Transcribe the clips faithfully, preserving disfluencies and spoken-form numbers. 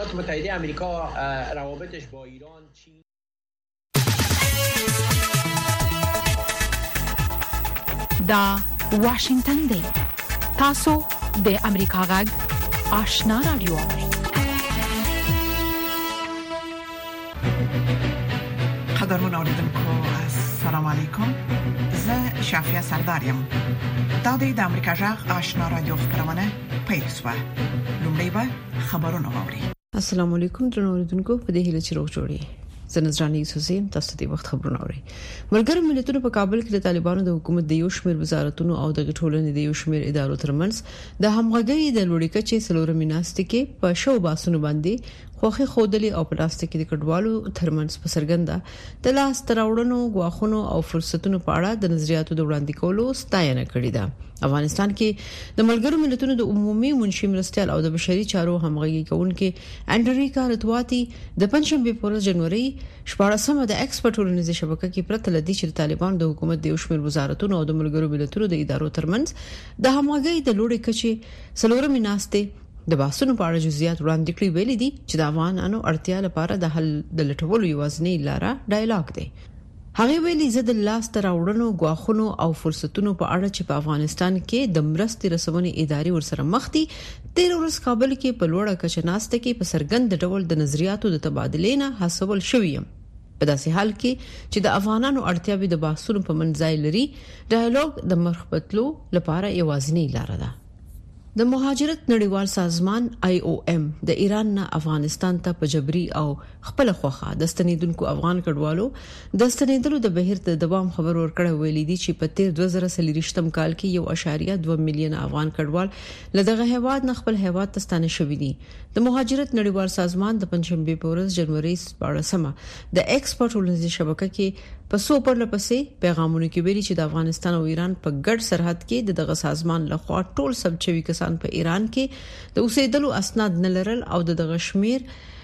ایالات متحده آمریکا روابطش با ایران چین. دا واشنگتن دی تاسو د امریکا غږ آشنا رادیو. قدرمن اوریدونکو السلام علیکم، زه شافیا سردارم. دا د امریکا غږ آشنا رادیو خبرونه پیل شوه. لومړی به خبرونه واوري. السلام علیکم درنو اوریدونکو، په دې هیله چې روغ جوړی زنځرانی سوسیم تاسو ته وخت خبرونه اوري. ملګرو ملتونو په کابل کې د طالبانو د حکومت د یو شمېر وزارتونو او د ټولنې د یو شمېر ادارو ترمنځ د همغږي د لوړې کچې سلورمې ناستې کې په شو باسونو باندې خوخي خودلې او پلاستیکي د کډوالو ترمنځ په سرګنده د لاس تراوړنو غواخونو او فرصتونو په اړه د نظریاتو د وړاندې کولو ستاینه کړې ده. افغانستان کې د ملګرو ملتونو د عمومي منشي مرستيال او د بشري چارو همغږي کوونکې انډریکا رتواتی د پنځشنبه په ورځ جنوري شپږمه د ایکسپرټ ټولنیزه شبکې کې پرته لدی چې طالبان د حکومت د یو شمېر وزارتونو او د ملګرو ملتونو د ادارو ترمنځ د همغږي د لوړې کچې سلورمې ناستې د باسونو په اړه جزئیات وړاندې کړي ویلي دي چې د افغانانو اړتیا لپاره د حل د لټولو یوازینی لاره ډایلاګ دی. هغه ویلي زه د لاس تراوړنو غواخونو او فرصتونو په اړه چې په افغانستان کې د مرستې رسونې ادارې ورسره مخ دي تیر ورځ کابل کې په لوړه کچه ناسته کې په سرګند ډول د نظریاتو د تبادلې نه حاصل شوی یم. په داسې حال کې چې د افغانانو اړتیاوې د باسونو په منځای لري، ډایلاګ د مرخبتلو لپاره یوازینی لاره ده. د مهاجرت نړیوال سازمان آی او ایم د ایران نه افغانستان ته په جبري او خپل خوخه د ستنیدونکو افغان کډوالو د ستنیدلو د بهیر د دوام خبر ورکړی ویلي دي چې په تیر دوه زره څلوېښتم کال کې یو اشاریه دوه میلیون افغان کډوال لدغه هیواد نه خپل هیواد ته ستانه شوي دي. د مهاجرت نړیوال سازمان د پنځشنبه په ورځ جنوري شپږمه د ایکسپرټ ټولنیزه شبکې کې په سو پر لپسې پیغامونه کې ویلي چې د افغانستان او ایران په ګډ سرحد کې دغه سازمان لخوا ټول سبچوي کسان په ایران کې د اوسېدلو اسناد نه لرل او دغه شمیر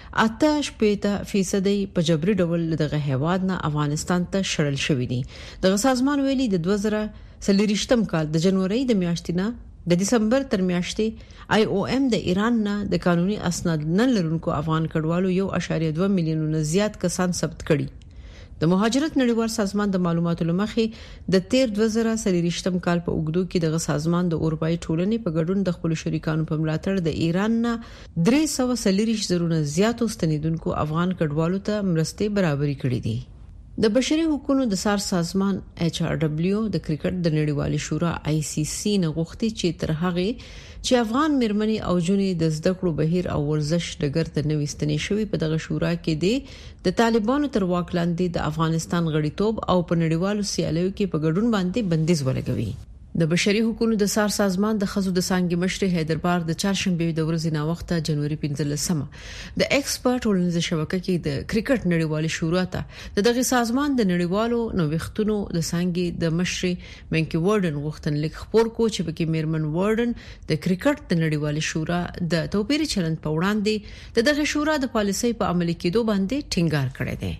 اته فیصد په جبري ډول دغه هیواد نه افغانستان ته شړل شوی دي. دغه سازمان ویلي د دوه زره څلوېښتم کال د جنوري د میاشتې نه د دسمبر تر میاشتې آی او ایم د ایران نه د قانوني اسناد نه لرونکو افغان کډوالو یو اشاریه دوه میلیونه زیات کسان ثبت کړي. د مهاجرت نړیوال سازمان د معلوماتو لمخې د تیر دوه زره څلوېښتم کال په اوګدو کې دغه سازمان د اروپאי ټولنې په ګډون د خپل شریکانو په ملاتړ د ایران نه درې سوه څلوېښت زره زیاتو ستنیدونکو افغان کډوالو ته مرستې برابرۍ کړې دي. د بشري حقوقو د سار سازمان ایچ آر ډبلیو د کرکټ د نړیوالې شورا آی سی سی نه غوښتي چې تر هغه چې افغان مېرمنې او جونې د زده کړو بهیر او ورزش ډګر ته نوې ستنې شوي په دغه شورا کې دي د طالبانو تر واک لاندې د افغانستان غړیتوب او په نړیوالو سیالیو کې په ګډون باندې بندیز ولګوي. د بشري حقوقو د سار سازمان د خزو د سانګي مشر حیدربار د چهارشنبه د ورځې نا وخته جنوري پنځلسمه د ایکسپرټ ټولنیزه شبکې کې د کرکټ نړیوالې شورا ته د دغه سازمان د نړیوالو نوښتونو د سانګي د مشر منکی وردن غوښتنلیک خبر کو چې پکې میرمن وردن د کرکټ د نړیوالې شورا د توپیري چلند په وړاندې د دغه شورا د پالیسۍ په عملي کېدو باندې ټینګار کړی دی.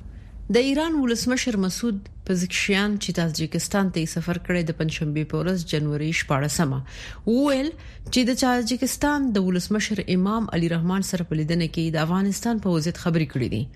د ایران ولسمشر مسعود پزشکیان چې تاجکستان ته سفر کړی د پنځشنبه په ورځ جنوري شپږمه ویل چې د تاجکستان د ولسمشر امام علي رحمان سره په لیدنه کې د افغانستان په وضعیت خبرې کړې دي.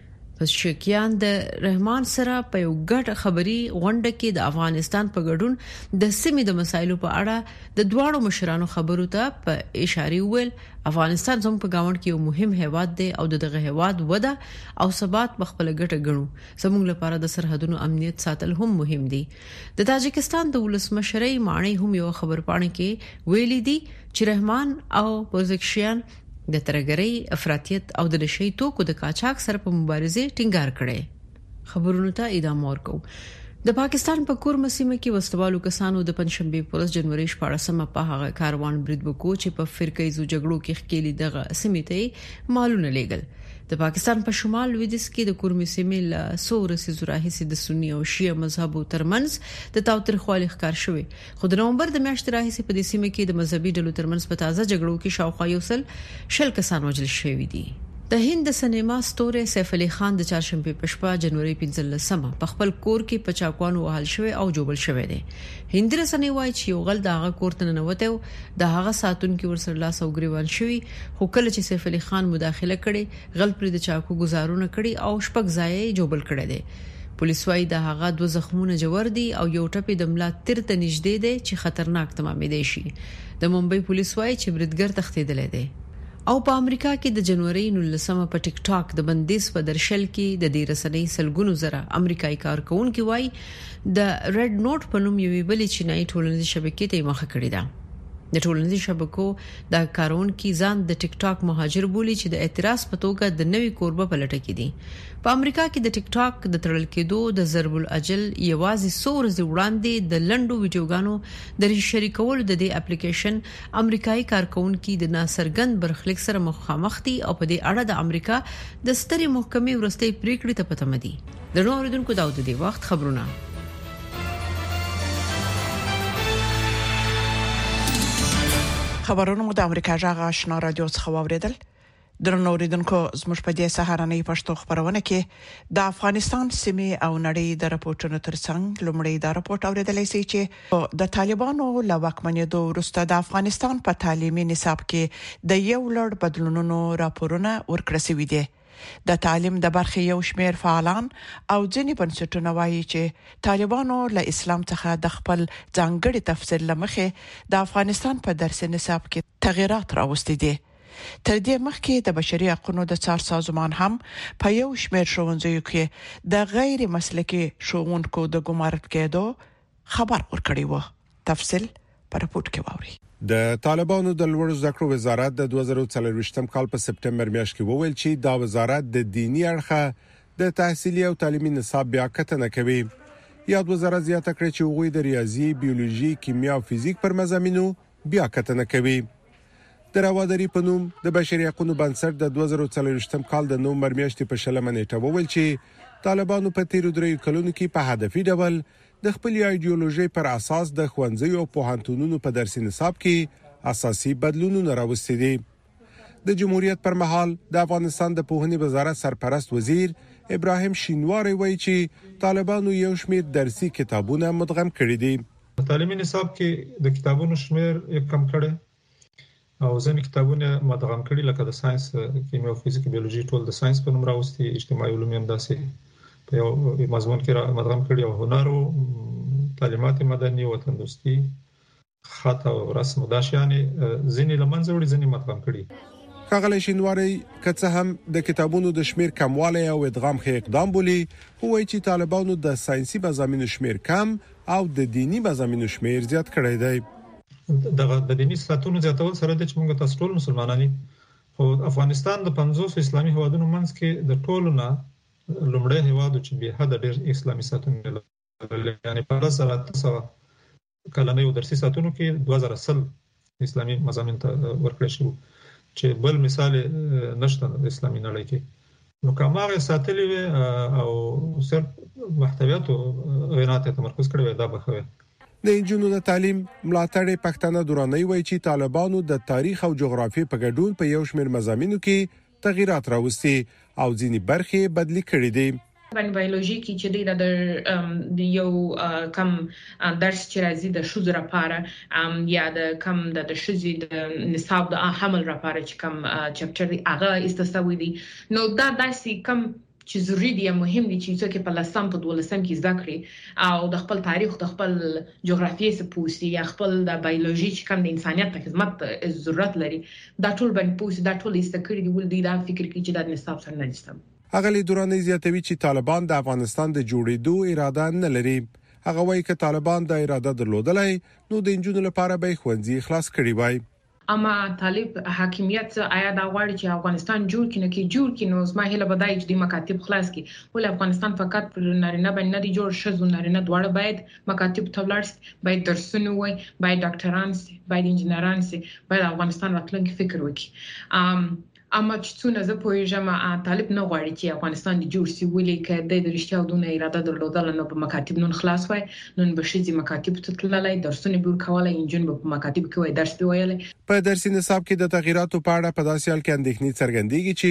پزشکیان د رحمان سره په یو ګډ خبري غونډه کې د افغانستان په ګډون د سیمې د مسایلو په اړه د دواړو مشرانو خبرو ته په اشاره ویل افغانستان زموږ په ګاونډ کې یو مهم هیواد دی او دغه هیواد وده او ثبات په خپل ګټه ګڼو. زموږ لپاره د سرحدونو امنیت ساتل هم مهم دي. د تاجکستان د ولسمشرۍ معنی هم یو خبر پاڼه کې ویلي دي چې رحمان او پزشکیان د ترګری افراطیت او د نشئی توکو د قاچاق سره په مبارزه ټینګار کړي. خبرونو ته ادامه ورکو. د پاکستان په کورم سیمه کې وسوالو کسانو د پنځشنبه په ورځ جنوري شپږمه په هغه کاروان برید وکړ چې په فرقېزو جګړو کې ښکېلي دغه سیمه ته مالونه لیږل. د پاکستان په شمال لویدیځ کې د کورم سیمې له سورسي زراحسي د سنی او شیعه مذهبو ترمنځ د تاوتریخوالي ښکار شوی. خو د نومبر د میاشتې راهیسې په دې سیمه کې د مذهبي ډلو ترمنځ په تازه جګړو کې شاوخوا یو سل شل کسان وژل شوي دي. د هند سینما ستوری سیف علي خان د چهارشنبه په شپه جنوري پنځلسمه په خپل کور کې په چاقوانو وهل شوی او جوبل شوی دی. هند رسنۍ وايي چې یو غل د هغه کور ته ننوته د هغه ساتونکو ورسره لاس او ګریوان شوی، خو کله چې سیف علي خان مداخله کړي غل پر د چاقو گزارونه کړي او شپږ ځای جوبل کړي دي. پولیس وايي د هغه دوه زخمونه جوړ دي او یو ټپي د ملا تر ته نږدې دی چې خطرناک تمامېدای شي. د ممبئی پولیس وايي چې بریدګر تښتېدلی دی. او په امریکا کې د جنوري نولسمه په ټیک ټاک د بندیز په درشل کې د دې رسنۍ سلګونو زره امریکایي کارکونکو وايي د ریډ نوٹ په نوم یوې بلې چینایي ټولنیزې شبکې ته مخه کړې ده. د ټولنیزو شبکو د کارونکو ځان د ټیک ټاک مهاجر بولی چې د اعتراض په توګه د نوي کوربه په لټه کې دي. په امریکا کې د ټیک ټاک د تړل کېدو د ضرب الاجل یوازې سور ز وړاندې د لندو ویډیوګانو د شریکولو د دې اپلیکیشن امریکایي کارکونکو د ناصرګند برخلیک سره مخامخ دي او په دې اړه د امریکا د سترې محکمې ورستۍ پریکړې ته پته مدي. د نور اوریدونکو داود دی وخت خبرونه خبرونه مو د امریکا جغ آشنا رادیو څخه واوریدل. درنو اوریدونکو زموږ په دې سهارنۍ پښتو خبرونه کې د افغانستان سیمې او نړۍ د راپورټونو ترڅنګ لومړی د راپورټ اوریدلای شي چې د طالبانو له واکمنېدو وروسته د افغانستان په تعلیمي نصاب کې د یو لړ بدلونونو راپورونه ورکړل شوي دي. د تعلیم د برخې یو شمېر فعالان او ځینې بنسټونه وایي چې طالبانو له اسلام څخه د خپل ځانګړي تفسیر لمخې د افغانستان په درسي نصاب کې تغیرات راوستي دي. تر دې مخکې د بشري حقوقو د څار سازمان هم په یو شمېر ښوونځیو کې د غیر مسلکي ښوونکو د ګمارل کېدو خبر ورکړی و. تفصیل پر راپورټ کې واوري. د طالبانو د لوړ زده کړو وزارت د دوه زره څلوېښتم کال په سپټمبر میاشت کې وویل چې دا وزارت د دینی اړخه د تحصیلي او تعلیمي نصاب بیا کتنه کوي. یاد وزارت زیاته کړې چې هغوی د ریاضي، بیولوژي، کیمیا او فزیک پر مضامینو بیا کتنه کوي. د راواداري په نوم د بشري حقوقو بنسټ د دوه زره څلوېښتم کال د نومبر میاشتې په شلمه نیټه وویل چې طالبانو په تیرو دریو کلونو کې په هدفي ډول د خپل ایډیولوژي پر اساس د خوانځي او پوهنتونونو په درسي نصاب کې اساسي بدلونونه راوستي دي. د جمهوریت پر مهال د افغانستان د پوهنې وزارت سرپرست وزیر ابراهیم شینواری وایي چې طالبانو یو شمېر درسي کتابونه مدغم کړي دي. تعلیمي نصاب کې د کتابونو شمېر کم کړي او ځینې کتابونه مدغم کړي لکه د ساينس، کیمیا او فزیک، بیولوژي ټول د ساينس په نوم راوستي، اجتماعي علوم هم داسې په یو مضمون کې مدغم کړي او هنر او تعلیمات مدني او وطندوستي، خط او رسم او داشيانه ځینې لمنځه وړي، ځینې مدغم کړي. ښاغلی شینواری که څه هم د کتابونو د شمیر کموالی او ادغام ښه اقدام بولي، خو وایي چې طالبانو د ساينسي مضامینو شمیر کم او د دینی مضامینو شمیر زیات کړی دی. دغه د دینی ساتونو زیاتول سره د چې موږ تاسو ټول مسلمانان یو، خو افغانستان د پنځوس اسلامي هیوادونو منځ کې د ټولو نه لومړی هیواد چې به حد ډېر اسلامي ساتونو لري، یعنی په لس زره اته سوه کلنیو درسي ساتونو کې دوه زره سل اسلامي مضامین ته ورکړل شو چې بل مثال نشته د اسلامي نړۍ کې. نو کومه ساتلې وي او صرف محتویات او غینات تمرکز کړی وي دا بخوي. د انجونو د تعلیم ملاتړ پښتنه دوراني وایي چې طالبانو د تاریخ او جغرافیې په ګډون په یو شمېر مضامینو کې تغیرات راوستي او ځینې برخې بدلی کړې دي. باندې بیولوژي کې چې د یو کم درس چې راځي د شوزر لپاره یا د کم د شوزي د نصاب د حمل لپاره چې کم چپټر دی هغه استثوي دي. نو دا داسې کم چې ضروري دي مهم دي چې څوک په لسم په دولسم کې زده کړي او د خپل تاریخ د خپل جغرافیې څخه پوښتي یا خپل د بیولوژي چې کوم د انسانيت په خدمت ضرورت لري دا ټول باندې پوښتي دا ټول استکړي دی ول دی دا فکر کوي چې د نصاب سره نه دي. اغلی دوراني زیاتوي چې طالبان د افغانستان د جوړېدو اراده نه لري. هغه وایي چې طالبان د اراده درلودلای نو د انجونو لپاره به خوندې خلاص کړي وای. اما طالب حاکمیت آیا دا غواړي چې افغانستان جوړ کړي کې جوړ کړي نو زما هله بدای چې د مکاتب خلاص کړي ول افغانستان فقط پر نارینه باندې نه دی جوړ، شذ نارینه دواړه باید مکاتب تولرس، باید درسونه وای، باید ډاکټران سي، باید انجنیران سي، باید افغانستان راتلونکي فکر وکړي. ام اما چې څونه زه پوهیږم طالب نه غواړي چې افغانستان د جوړ سی ولې کې د رښتیا دونه اراده درلودل نو په مکاتب نن خلاص وای، نن به شي مکاتب ته تللای، درسونه به کولای، انجن په مکاتب کې وای درس دی ویلای. په درسي نصاب کې د تغیراتو په اړه په داسې حال کې اندېښنې څرګندېږي چې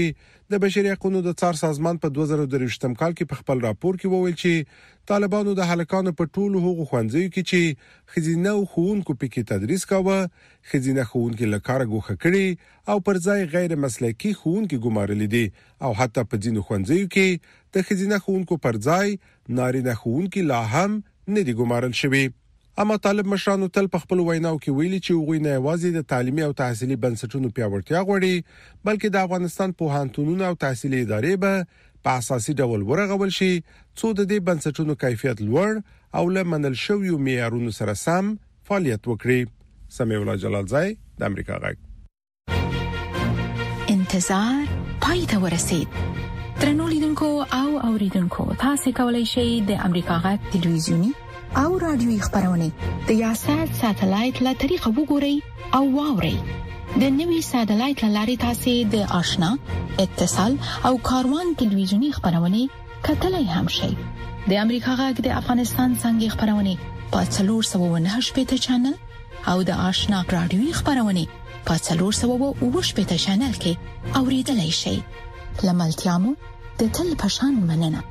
د بشري حقوقو د څار سازمان په دوه زره درویشتم کال کې په خپل راپور کې وویل چې طالبانو د هلکانو په ټولو حقوقو خوندزیو کې چې خزینه او خوونکو پکې تدریس کاوه، خزینه خوونکو لکاره ګوخه کړي او پر ځای غیر مسلکي خوونکو ګمارل دي او حتی په ځینو خوندزیو کې د خزینه خوونکو پر ځای نارینه خوونکو لا هم نه دي ګمارل شوی. اما طالب مشرانو تل په خپل ویناو کې ویلي چې وګوي نه یوازې د تعلیمي او تحصیلي بنسټونو پیاوړتیا غوړي بلکې د افغانستان پوهنتونونو او تحصیلي ادارې به په اساسي ډول ورغول شي څو د دې بنسټونو کیفیت لوړ او لمنل شویو معیارونو سره سم فعالیت وکړي. سمیع الله جلالزای د امریکا غږ. انتظار پای ته ورسید. ترنو لیدونکو او اوریدونکو تاسو کولی شئ د امریکا غږ ټلویزیونی او رادیوي خبرونه د یاشات ساتلایت له طریقو وګورئ او واورئ. د نوي ساتلایت لاري تاسو د آشنا اتصال او کاروان ټلویزیونی خبرونه کتلای هم شئ. د امریکا غږ د افغانستان څنګه خبرونه په څلور سوه و نهه شپږ چینل او د آشنا رادیوي خبرونه په څلور سوه و اووه شپږ چینل کې اوریدلای شئ. لملتيامو د تل پشان مننه.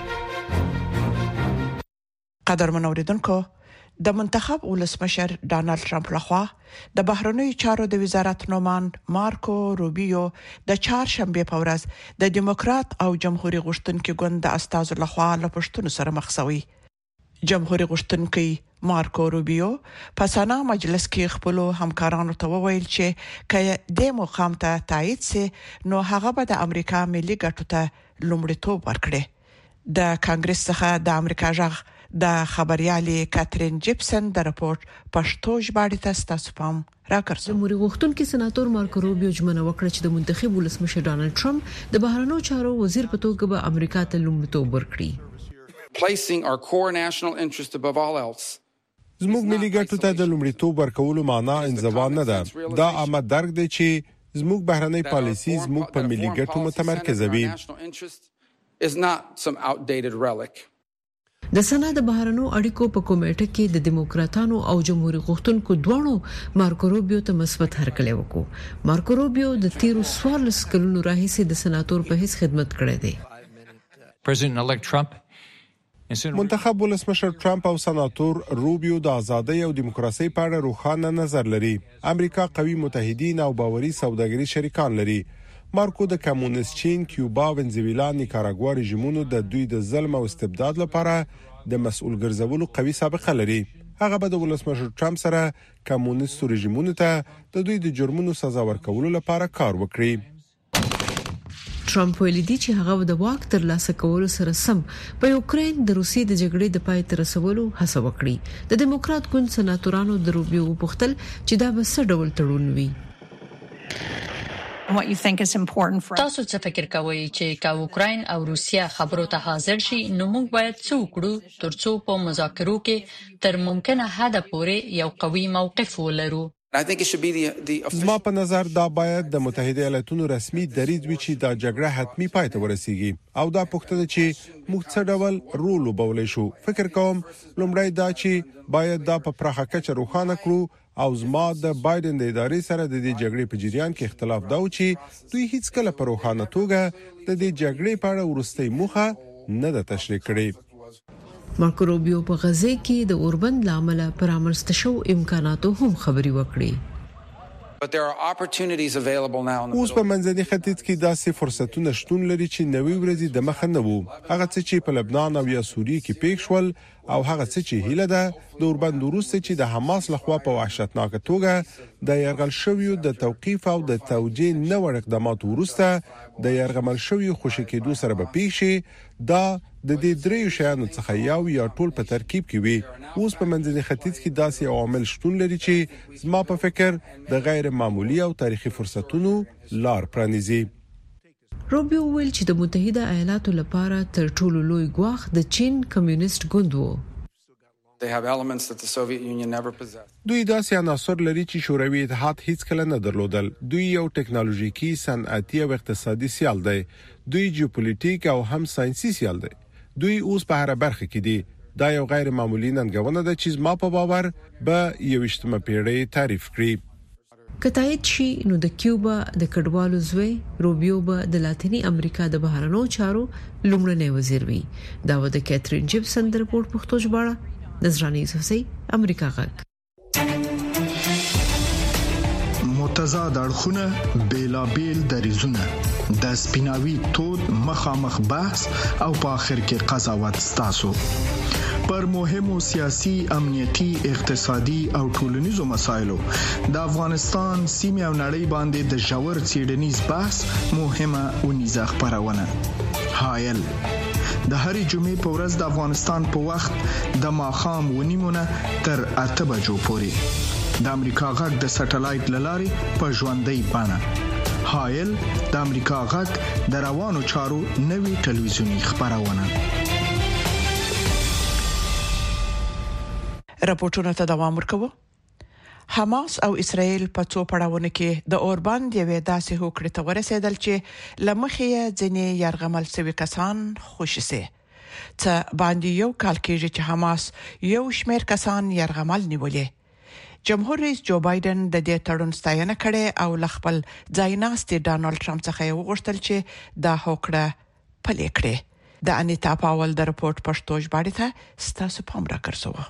قدرمن اوریدونکو، د منتخب ولسمشر ډانلډ ټرمپ لخوا د بهرنیو چارو د وزارت نوماند مارکو روبیو د چهارشنبه په ورځ د دیموکرات او جمهوریت غشتونکو ګوند د استازو لخوا له پښتون سره مخ شوی. جمهوریت غشتونکو مارکو روبیو په سنا مجلس کې خپل همکارانو ته وویل چې کله د مقام ته تایید سي نو هغه به د امریکا ملي ګټو ته لومړیتوب ورکړي. د کانګرس څخه د امریکا ژغ د خبريالي کاترین جیپسن د راپورټ پښتو ژباړې ته تاسو پام راکړئ. جمهوریت غوښتونکي سناتور مارکو روبیو ژمنه وکړه چې د منتخب ولسمشر ډانلډ ټرمپ د بهرنیو چارو وزیر په توګه به امریکا ته لومړیتوب ورکړي. Placing our core national interest above all else. زموږ ملي ګټو ته د لومړیتوب ورکولو معنا انزوا نه ده. دا عامه درک دی چې زموږ بهرنی پالیسي زموږ په ملي ګټو متمرکزه وي. Is not some outdated relic. د سنا د بهرنیو اړیکو په کمیټه کې د دیموکراتانو او جمهوریت غوښتونکو دوه مارکو روبیو ته مثبت هرکلی وکړو. مارکو روبیو د تیرو څوارلس کلونو راهیسې د سناتور په حیث خدمت کړی دی. President elect Trump منتخب ولسمشر ټرمپ او سناتور روبیو د ازادۍ او دیموکراسي په اړه روښانه نظر لري. امریکا قوي متحدین او باوري سوداګري شریکان لري. مارکو د کمونیست چین، کیوبا، ونزویلا، نیکاراګوا رژیمونو د دوی د ظلم او استبداد لپاره د مسؤل ګرځولو قوي سابقه لري. هغه به د ولسمشر ټرمپ سره کمونیست رژیمونو ته د دوی د جرمونو سزا ورکولو لپاره کار وکړي. ټرمپ ویلي دی چې هغه د واک تر لاسه کولو سره سم په یوکرين د روسي د جګړې د پای ته رسولو هڅه وکړي. د دیموکرات ګوند سناتورانو د روبیو پوښتل چې دا به څه ډول تړون وي. تاسو څه فکر کوئ چې کا اوکراین او روسیا خبرو ته حاضر شي نو موږ باید څه وکړو ترڅو په مذاکرو کې تر ممکنه حد پورې یو قوي موقف ولرو؟ زما په نظر دا باید د متحده ایالاتونو رسمي دریځ وي چې دا جګړه حتمی پای ته ورسیږي او دا پوښتنه چې موږ څه ډول رول وبولې شو. فکر کوم لومړی دا چې باید دا په پراخه کچه روښانه کړو او زما د بایدن د ادارې سره د دې جګړې په جریان کې اختلاف دا و چې دوی هیڅ کله په روښانه توګه د دې جګړې په اړه ورستۍ موخه نه ده تشریح کړې. مارکو روبیو په غزه کې د اوربند لامل پر امرسته شو امکاناتو هم خبري وکړي. But there are opportunities available now. اوس په منځني ختیځ کې داسې فرصتونه شتون لري چې نوې ورځې د مخ نه وو. هغه څه چې په لبنان او یا سوریه کې پیښ شول او هغه څه چې هیله ده د اوربند وروسته چې د حماس لخوا په وحشتناک توګه د يرغل شویو د توقيف او د توجيه نوړ اقدامات وروسته د يرغمل شویو خوشی کېدو سره به پیښ شي. دا د دې دریو شیانو څخه یو یا ټول په ترکیب کې وي. اوس په منځني ختیځ کې داسې عوامل شتون لري چې زما په فکر د غیر معمولی او تاریخي فرصتونو لار پرانیزي. روبیو ویل چې د متحده ایالاتو لپاره تر ټولو لوی ګواښ د چین کمیونست ګوند وو. They have elements that the Soviet Union never possessed. دوی داسې عناصر لري چې شوروي اتحاد هیڅ کله نه درلودل. دوی یو ټکنالوژیکي، صنعتي او اقتصادي سیال دی. دوی جیوپولیټیک او هم ساينسي سیال دی. دوی اوس په هر برخه کې دي. دا یو غیر معمولی ننګونه ده چې زما په باور به یوشتمه پیړۍ تعریف کړي. کتایت شي نو د کیوبا د کډوالو زوی روبیو به د لاتینی امریکا د بهرنو چارو لومړنی وزیر وي. دا و د کیترین جیپسن د رپورت پښتو ژباړه نظرانه یوسفزئی امریکا غږ. متضاد اړخونه بیلابیل دریزونه د سپیناوي تود مخامخ بحث او په اخر کې قضاوت ستاسو پر مهمو سیاسي، امنیتي، اقتصادي او ټولنیزو مسایلو د افغانستان سیمه او نړۍ باندې د ژور څېړنیز بحث مهمه ونیزه خبرونه. هایل د هرې جمعې په ورځ د افغانستان په وخت د ماښام ونیمونه تر اته بجو پورې د امریکا غږ د سټلایټ لارې په ژوندۍ بڼه. هایل د امریکا غږ د روانو چارو نوي ټلویزیونی خبرونه. راپورټونه ته دوام ورکوي. حماس او اسرائیل په څو پړاوونو کې د اوربند یوې داسې هوکړې ته ورسېدل چې لمخې ځنې يرغمل سوي کسان خوشي سي. څه باندې یو کال کېږي چې حماس یو شمېر کسان يرغمل نیولې. جمهور رئیس جو بایدن د دې تړون ستاینه کړې او لخپل ځایناستي ډانلډ ټرمپ څخه وغوښتل چې دا هوکړه پلي کړي. د انیتا پاول د رپورت پښتو ژباړه ته ستاسو پام راکړسو.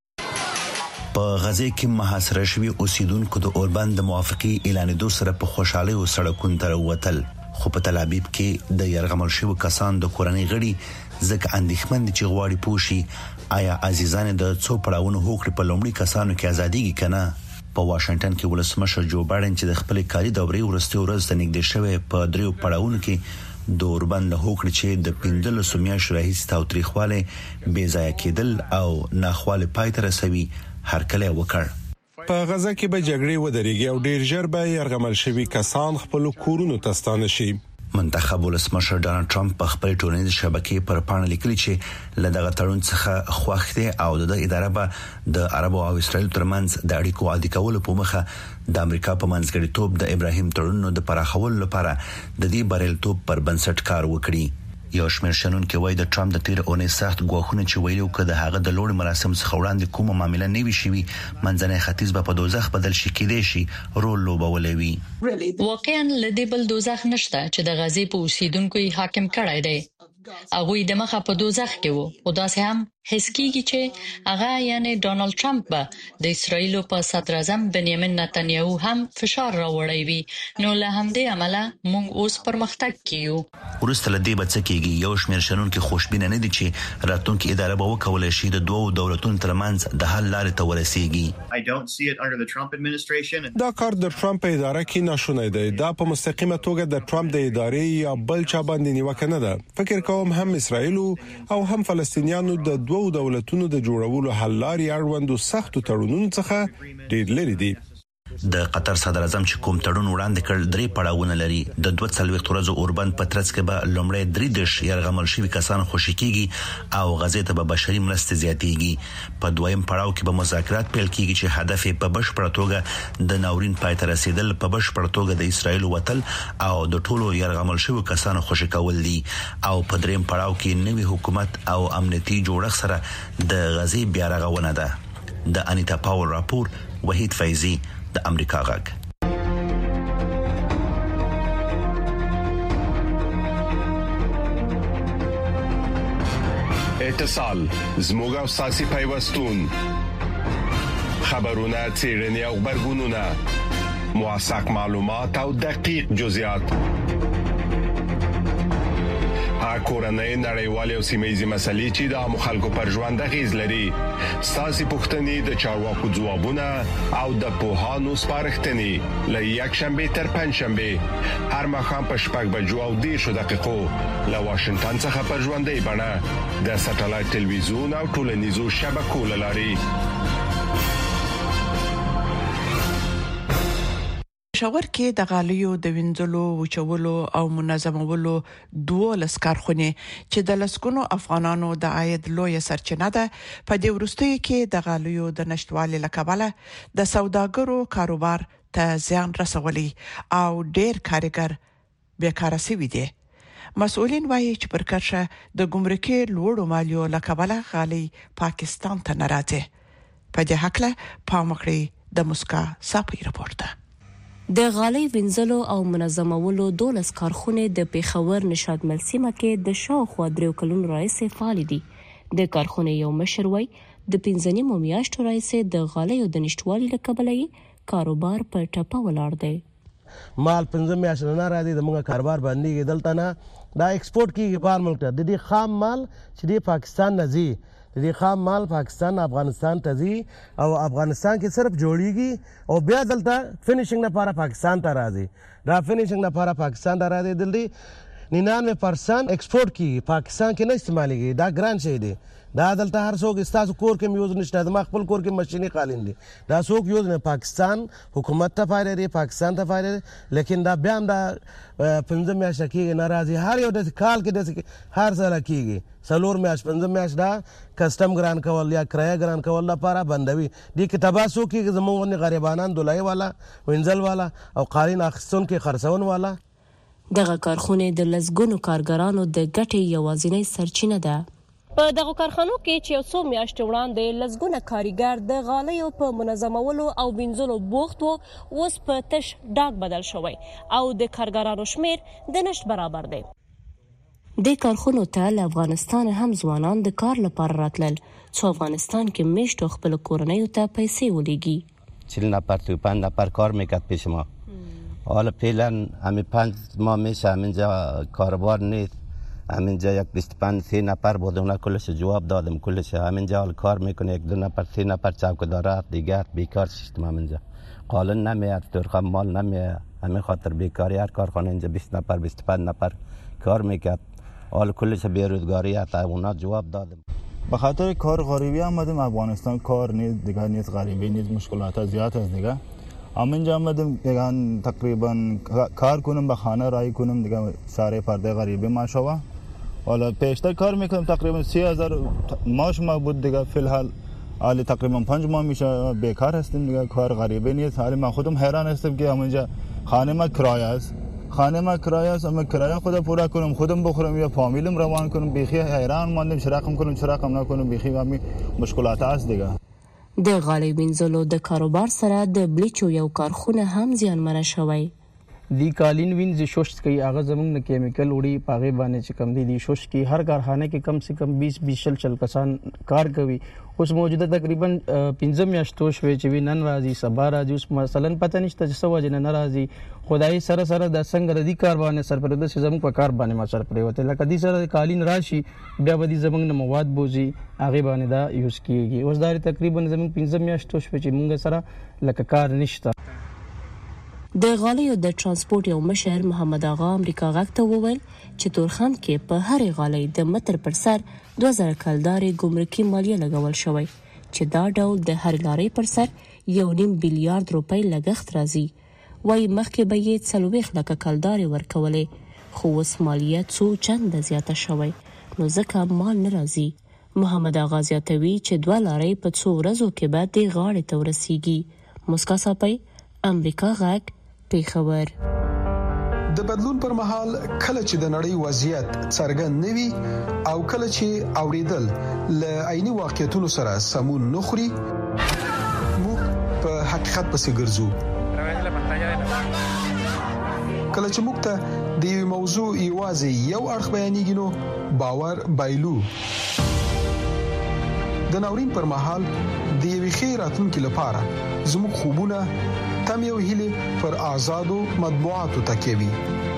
په غزه کې محاصره شوی اوسیدونکو د اوربند د موافقي اعلانېدو سره په خوشاله او سړکونو ته ووتل، خو په تل ابیب کې د يرغمل شوی کسان د کورنۍ غړي ځکه اندېښمن دي چې غواړي پوښي آیا عزیزان د څو پړاوونو هوکړې په لومړي کسانو کې ازاديږي کنه. په واشنگټن کې ولسمشر جو بایدن چې د خپل کاري دورې ورستي ورځ ته نږدې شوی په دریو پړاوونو کې د اوربند هوکړې چې د پندل سومیاشتو راهیسې تاوتریخواله بې ځای کېدل او ناخواله پای ته رسوي هرکله وکړ. په غزه کې به جګړې ودرېږي او ډیر ژر به يرغمل شوي کسان خپل کورونو ته ستانه شي. منتخب ولسمشر ډانلډ ټرمپ په خپل ټولنیزې شبکې پر پاڼه لیکلي چې له دغه تړون څخه خوښ دي او د اداره به د عربو او اسرایل ترمنځ د اړیکو عادي کولو په مخه د امریکا په منځګړیتوب د ابراهیم تړون د پراخولو لپاره د دې بریالیتوب پر بنسټ کار وکړي. یو شمېر شنونکو وایي د ټرمپ د تیر اونۍ سخت غواخونه چې ویلو کده هغه د لوړ مراسم څخه وړاندې کومه معاملې نه وي شوی منځنی ختیځ به په دوزخ بدل شي کېدې شي رول لوبولې وي. واقعا لدې بل دوزخ نشته چې د غزې په اوسیدونکو حاکم کړای دی. هغه د مخه په دوزخ کې وو او داسې هم هیڅ کېږي چې هغه یعنی ډونالد ټرمپ به د اسرایل په صدر اعظم بنیامین نتنیاهو هم فشار راوړی وي. نو له همدې عمله موږ اوس پرمختګ کیو. ورسته لدې به څه کېږي یو شمېر شنونکو خوشبینه نه دي چې راتلونکي اداره به وکولای شي د دوو دولتونو ترمنځ د حل لارې ته ورسیږي. دا کار د ټرمپ اداره کې ناشونی دی. دا په مستقیمه توګه د ټرمپ د ادارې یا بل چا باندې نیوکه نه ده. فکر کوم هم اسرائیل او هم فلسطینیانو د دوو دولتونو د جوړولو حل لارې اړوندو سختو تړونونو څخه ډېر لري دي. د قطر صدر اعظم چې کوم تړون وړاندې کړ درې پړاوونه لري. د دوه څلوېښت ورځو اوربند په ترڅ کې به لومړی درې دیش يرغمل شوي کسان خوشي کیږي او غزې ته به بشري مرستې زیاتېږي. په دویم پړاو کې به مذاکرات پیل کیږي چې هدف یې په بشپړه توګه د ناورین پای ته رسیدل، په بشپړه توګه د اسرایل وتل او د ټولو يرغمل شوي کسانو خوشي کول دي. او په دریم پړاو کې نوي حکومت او امنیتي جوړښت سره د غزې بیا رغونه ده. د انیتا پاول راپور وحید فیضی د امریکا غږ. اتصال زموږ او ساسي پیوستون خبرونه چیرنی او خبرګونونه موثق معلومات او دقیق جزئیات کورنۍ نړیوالې او سیمه‌ییزې مسلې چې د مخالکو پر ژوند غیز لري. ساسي پښتنې د چارواکو ځوابونه او د پوهانو سپارښتنې ل یک شنبه تر پنځ شنبه هر مخام په شپږ بجو او دېرش دقیقو له واشنگټن څخه پر ژوندۍ بڼه د سټلایټ ټلویزیون او ټولنیزو شبکو لاري. پېښور کې د غالیو د وینځلو، وچولو او منظمولو دوه لسکارخونه چې د لسګونو افغانانو د عاید لوی سرچینه ده په دې ورستیو کې د غالیو د نشټوالي لکبله د سوداګرو کاروبار ته زیان رسولي او ډېر کارګر بیکاره شوي دي. مسؤلین وایي چې پر کرشه د ګمرکي لوړو مالیو لکبله غالي پاکستان ته نه راځي. په دې حق له پام وکړئ د مسکا صاحب رپورټ. د غالۍ وینځلو او منظمولو دولس کارخونه د پیښور نشاد مل سیمه کې د شاوخوا درې کلونو راهیسې فعال دي. د کارخونه یو مشر وای د پنځه نیمو میاشتو راهیسې د غالیو د نشټوالي له کبله یې کاروبار په ټپه ولاړ دی. مال پنځه میاشتې نه راځي د موږ کاروبار باندې دلته نه دا ایکسپورټ کیږي بهر ملک ته. د دې خام مال چې د پاکستان نه ځي، د دې خام مال پاکستان افغانستان ته ځي او افغانستان کې صرف جوړیږي او بیا دلته فینیشنګ لپاره پاکستان ته راځي. دا فینیشنګ لپاره پاکستان ته راځي دلته ننانوے پرسنٹ ایکسپورٹ کی پاکستان کې نه استعمالېږي. دا ګران شی دی. دا دلته هر څوک ستاسو کور کې یوز نشته. د ما خپل کور کې ماشیني قالین دي. دا څوک یوز نه پاکستان حکومت ته فایده دی، پاکستان ته فایده دی. لیکن دا بیا هم دا پنځه میاشتې کېږي ناراضي. هر یو داسې کال کې داسې هر ساله کېږي څلور میاشت پنځه میاشت دا کسټم ګران کول یا کرایه ګران کول لپاره بندوي. دې کې تباه څوک کېږي زموږ غوندې غریبانان دولایي والا وینځل والا او قالین اخیستونکي خرڅون والا. دغه کارخونه د لسګونو کارګرانو د ګټې یوازینۍ سرچینه ده. په دغه کارخانو کې چې یو څو میاشتې وړاندې لسګونه کاریګر د غالیو په منظمولو او وینځلو بوخت وو، اوس په تش ډاګ بدل شوی او د کارګرانو شمیر د نشت برابر دی. د کارخونو ته له افغانستان هم ځوانان د کار لپاره راتلل، څو افغانستان کې میشتو خپل کورنیو ته پیسې ولېږي. چهل نفر تو پنج نفر کار میکرد پیش ما. حالا فعلا همین پنج ماه میشه همینجا کاربار نیست. همینجا یک بیست پنج سی نفر بود، اونا کلش جواب دادم کلش همینجا حال کار میکنه. یک دو نفر سی نفر چوکیدار دیگر بیکار شدیم همینجا. قالن نمیاد، ترخم مال نمیاد. همین خاطر بیکاری هر کارخانه اینجا بیست نفر بیست پنج نفر کار میکرد. حال کلش بیروزگاری هست، اونا جواب دادم. به خاطر کار غریبی آمدیم افغانستان. کار نیست دیگه، نیست غریبی نیست، مشکلات زیاد است دیگه. همینجا آمدیم دیگه تقریبا کار کنم، به خانه رای کنم دیگه. ساره پرده غریبی ما شوا. حالا پیشتر کار میکنم تقریبا سی هزار ماش ما بود دیگه. فی الحال حالی تقریبا پنج ماه میشه بیکار هستیم دیگه. کار غریبی نیست. حالی من خودم حیران هستم که همینجا خانه ما کرایه است. خانه ما کرایه است، اما کرایه خود پورا کنم، خودم بخورم یا فامیلم روان کنم. بیخی حیران ماندم چراغم کنم چراغم نکنم. بیخی همین مشکلات است دیگه. د غالۍ وینځلو د کاروبار سره د بلیچو یو کارخونه هم زیانمنه شوی. دی قالین وینځ شوشت کوي، هغه زمونږ نه کیمیکل وړي پاغه باندې چې کم دي دی شوشت کی. هر کارخانه کې کم سے کم بیس بیس شل شل کسان کار کوي. اوس موجوده تقریبا پنځه میاشتو شوي چې نن راځي سبا راځي. اوس مثلا پته نشته چې سوجه نه راځي. خدای سره سره د څنګه د دې کار باندې سرپرده چې زموږ په کار باندې ما سره پریوته لکه دې سره قالین راشي بیا به دې زموږ نه مواد بوزي هغه باندې دا یوز کیږي. اوس دا تقریبا زموږ پنځه میاشتو شوي چې موږ سره لکه کار نشته. د غالیو د ترانسپورت یو مشر محمد آغا امریکا غږ ته وویل چې تورخم کې په هرې غالۍ د متر پر سر دوه زره کلدارې ګمرکي مالیه لګول شوی چې دا ډول د هر لارې پر سر یو نیم بیلیارد روپۍ لګښت راځي. وایي مخکې به یې څلوېښت لکه کلدارې ورکولې، خو اوس مالیه څو چنده زیاته شوی نو ځکه مال نه راځي. محمد آغا زیاتوي چې دوه لارۍ په څو ورځو کې به دې غاړې ته ورسیږي. مسکا صاحب، امریکا غږ، پیښور. د بدلون پر مهال کله چې د نړۍ وضعیت څرګند نوي او کله چې اوریدل ل عیني واقعیتونو سره سمون نخري، موږ په حقیقت پسې ګرځو. کله چې موږ ته د یو موضوع یوازې یو اړخ بیانېږي نو باور بایلو. د ناورین پر مهال د یوې ښې راتلونکي لپاره زموږ خوبونه تم یو هیله پر آزادو مطبوعاتو تکیه وي.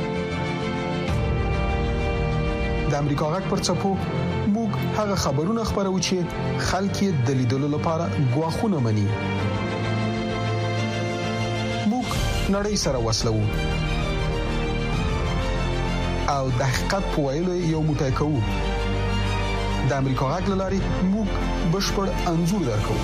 د امریکا غږ پر چپو موږ هغه خبرونه خبرو چې خلک یې د لیدلو لپاره غواخونه مني. موږ نړۍ سره وصلو او د حقیقت په ویلو یو موټی کوو. د امریکا غږ لاري موږ بشپړ انځور درکو.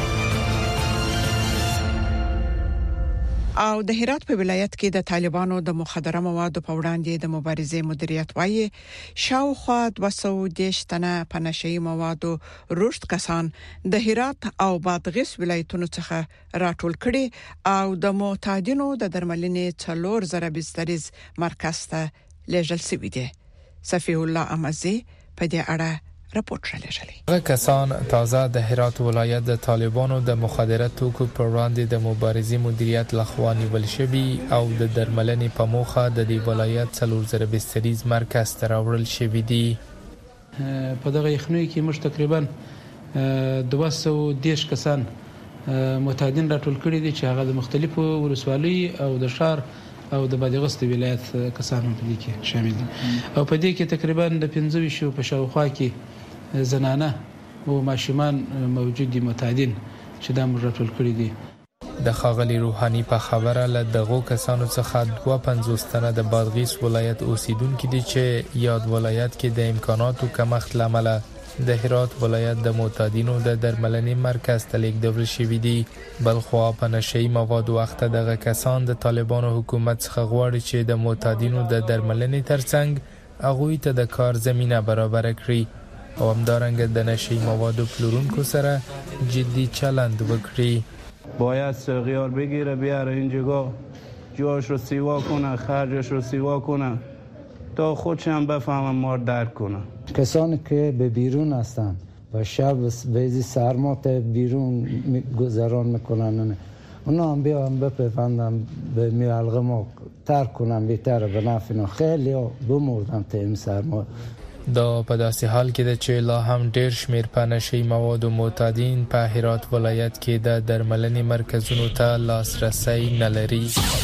او د هرات په ولایت کې د طالبانو د مخدره موادو په وړاندې د مبارزې مدیریت وایي شاوخوا دوه سوه دیرش تنه په نشئی موادو رشد کسان د هرات او بادغیس ولایتونو څخه راټول کړي او د معتادینو د درملنې څلور زره بستریز مرکز ته لیږل شوی دی. صفی الله امزي په دې اړه راپور شلېږلی. هغه کسان تازه د هرات ولایت د طالبانو د مخدره توکو پر وړاندې د مبارزې مدیریت لخوا نیول شوي او د درملنې په موخه د دې ولایت څلور زره بستریز مرکز ته راوړل شوي دي. په دغه یخنۍ کې موږ تقریبا دوه سوه دېرش کسان متعدین راټول کړي دي چې هغه د مختلفو ولسوالیو او د ښار او د بادغیس ولایت کسان هم په دې کې شامل دي او په دې کې تقریبا د پنځه ویشت په شاوخوا کې زنانه او ماشومان موجود دي متعدین چې دا موږ راټول کړي دي. د ښاغلي روحاني په خبره له دغو کسانو څخه دوه پنځوس تنه د بادغیس ولایت اوسیدونکي دي چې یاد ولایت کې د امکاناتو کمښت له امله د هرات ولایت د معتادینو د درملنې مرکز ته لیږدول شوي دي. بلخوا په نشه‌یي موادو اخته دغه کسان د طالبانو حکومت څخه غواړي چې د معتادینو د درملنې ترڅنګ هغوی ته د کار زمینه برابر کړي او همدارنګه د نشه‌یي موادو پلورونکو سره جدي چلند وکړي. باید سقیار بگیره بیاره اینجا جاش رو سیوا کنه خرجش رو سیوا کنه تا خودشم بفهمم مار درک کنه. کسانی که به بیرون هستن و شب بیزی سرما تا بیرون گذران میکنن اونا هم بیا هم بپیوندن به میالغه ما ترک کنن بیتره به نفعنا. خیلی ها بمردن تا این سرما. دا په داسې حال کې ده چې لا هم ډېر شمېر په نشه‌یي موادو معتادین په هرات ولایت کې د درملنې مرکزونو ته لاسرسی نه لري.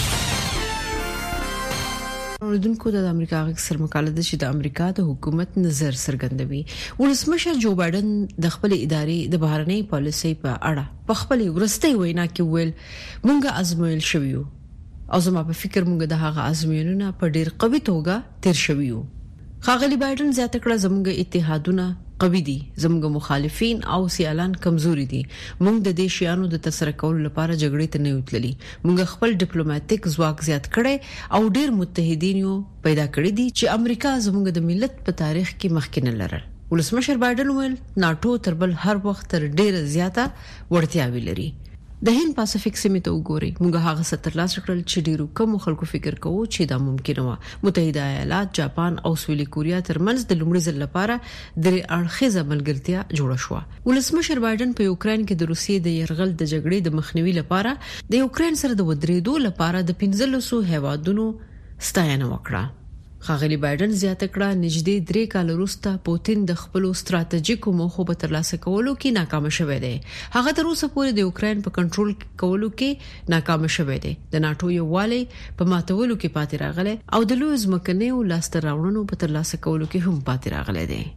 اوریدونکو د امریکا غږ سره مقاله ده چې د امریکا د حکومت نظر څرګندوي. ولسمشر جو بایدن د خپل ادارې د بهرنۍ پالیسۍ په اړه په خپل ورستۍ وینا کې ویل مونږه ازمویل شویو او زما په فکر مونږه د هغه ازموینونه په ډېر قوي توګه تیر شویو. ښاغلي بایدن زیاته کړه زموږ اتحادونه قوي دي، زموږ مخالفین او سیالان کمزوري دي. موږ د دې شیانو د تسره کولو لپاره جګړې ته نه وتللی. موږ خپل ډیپلوماټیک ځواک زیات کړي او ډېر متحدین یو پیدا کړی دي چې امریکا زموږ د ملت په تاریخ کې مخکې نه لرل. ولسمشر بایدن ویل ناتو تر بل هر وخت تر ډېر زیاته وړتیاوې لري. د هند پاسفیک سیمې ته وګورئ. موږ هغه ستر لاس کړل چې ډیرو کم خلکو فکر کوو چې دا ممکن و. متحده ایالات، جاپان او سویلي کوریا ترمنځ د لومړي ځل لپاره درې اړخیزه ملګرتیا جوړه شوه. ولسمشر بایدن په یوکرين کې د روسیې د يرغل د جګړې د مخنیوي لپاره د یوکرين سره د ودرېدو لپاره د پنځلسو هیوادونو ستاینه وکړه. ښاغلي بایدن زیاته کړه نږدې درې کال وروسته پوتین د خپل ستراتیژیکو موخو په ترلاسه کولو کې ناکام شوی دی. هغه تر اوسه پورې د یوکرين په کنټرول کولو کې ناکام شوی دی. د ناتو یووالي په ماتولو کې پاتې راغلی او د لوی ځمکنیو لاسته راوړنو په ترلاسه کولو کې هم پاتې راغلی دی.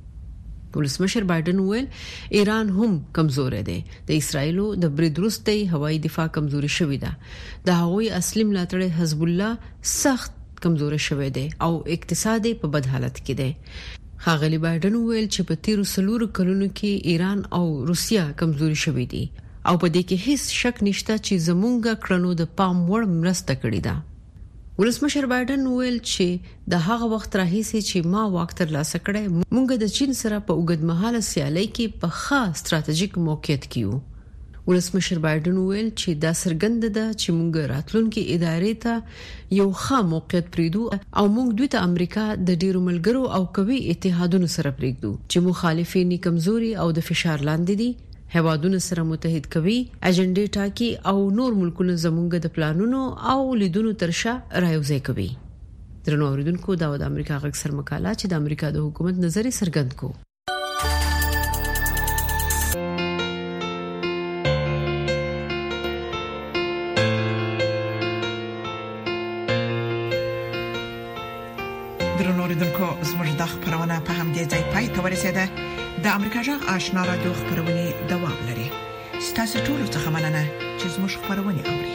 ولسمشر بایدن ویل ایران هم کمزور دی. د اسرایلو د برید وروسته هوایي دفاع کمزوري شوې ده. د هغوی اصلي ملاتړی حزب الله سخت کمزور شوی دی او اقتصادي په بد حالت کې دی. ښاغلي بایدن ویل چې په تیرو سلورو کلونو کې ایران او روسیا کمزوري شوي دي او په دې کې هیڅ شک نشته چې زمونږ کړنو د پام وړ مرسته کړې ده. ولسمشر بایدن ویل چې د هغه وخت راهیسي چې ما واک تر لاسه کړی مونږ د چین سره په اوږدمهاله سیالۍ کې په ښه ستراتیژیک موقعیت کې یو. ولسمشر بایدن ویل چې دا څرګند ده چې موږ راتلونکي ادارې ته یو ښه موقعیت پریدو او موږ دوی ته امریکا د ډیرو ملګرو او قوي اتحادونو سره پریږدو چې مخالفین کمزوري او د فشار لاندې دي، هوادونو سره متحد کوي، اجنډې ټاکي او نور ملکونه زموږ د پلانونو او لیدونو ترشا رايوځای کوي. درنو اوریدونکو دا د امریکا غږ سر مقاله چې د امریکا د حکومت نظر څرګند کو. درنوریدونکو زموږ د خبرونه په هم دې ځای پای ته ورسېده. د امریکا جغ آشنا رادیو خبرونه دوام لري. ستاسو ټول څه مننه چې زموږ خبرونه اوري.